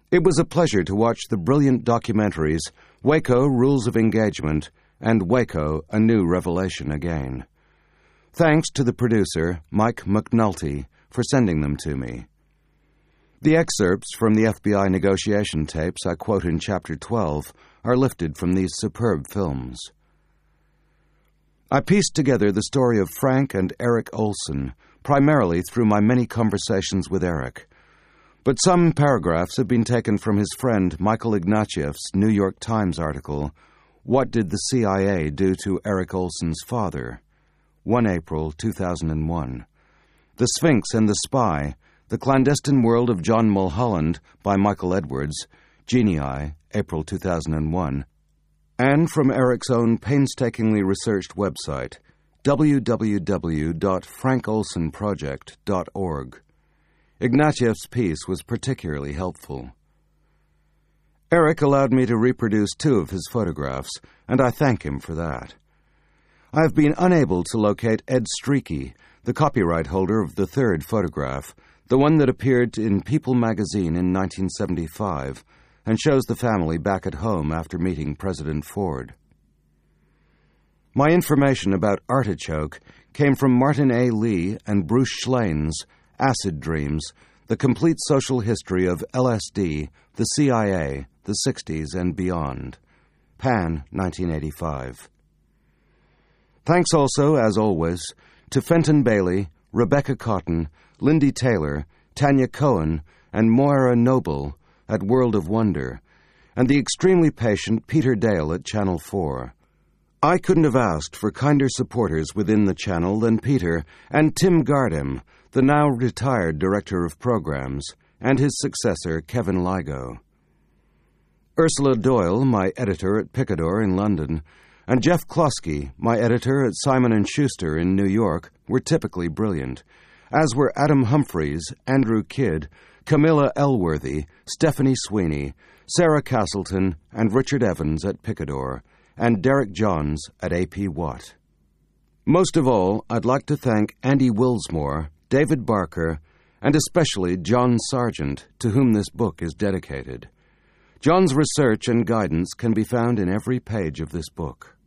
It was a pleasure to watch the brilliant documentaries Waco, Rules of Engagement and Waco, A New Revelation Again. Thanks to the producer, Mike McNulty, for sending them to me. The excerpts from the FBI negotiation tapes I quote in Chapter 12 are lifted from these superb films. I pieced together the story of Frank and Eric Olson, primarily through my many conversations with Eric. But some paragraphs have been taken from his friend Michael Ignatieff's New York Times article, What Did the CIA Do to Eric Olson's Father? 1 April 2001. The Sphinx and the Spy, The Clandestine World of John Mulholland by Michael Edwards, Genii, April 2001, and from Eric's own painstakingly researched website, www.frankolsonproject.org. Ignatieff's piece was particularly helpful. Eric allowed me to reproduce 2 of his photographs, and I thank him for that. I have been unable to locate Ed Streakey, the copyright holder of the 3rd photograph, the one that appeared in People magazine in 1975, and shows the family back at home after meeting President Ford. My information about Artichoke came from Martin A. Lee and Bruce Schlane's Acid Dreams, The Complete Social History of LSD, the CIA, the 60s, and Beyond. Pan, 1985. Thanks also, as always, to Fenton Bailey, Rebecca Cotton, Lindy Taylor, Tanya Cohen, and Moira Noble at World of Wonder, and the extremely patient Peter Dale at Channel 4. I couldn't have asked for kinder supporters within the channel than Peter and Tim Gardem, the now retired Director of Programs, and his successor, Kevin Ligo. Ursula Doyle, my editor at Picador in London, and Jeff Klosky, my editor at Simon & Schuster in New York, were typically brilliant, as were Adam Humphreys, Andrew Kidd, Camilla Elworthy, Stephanie Sweeney, Sarah Castleton, and Richard Evans at Picador, and Derek Johns at A.P. Watt. Most of all, I'd like to thank Andy Wilsmore, David Barker, and especially John Sargent, to whom this book is dedicated. John's research and guidance can be found in every page of this book.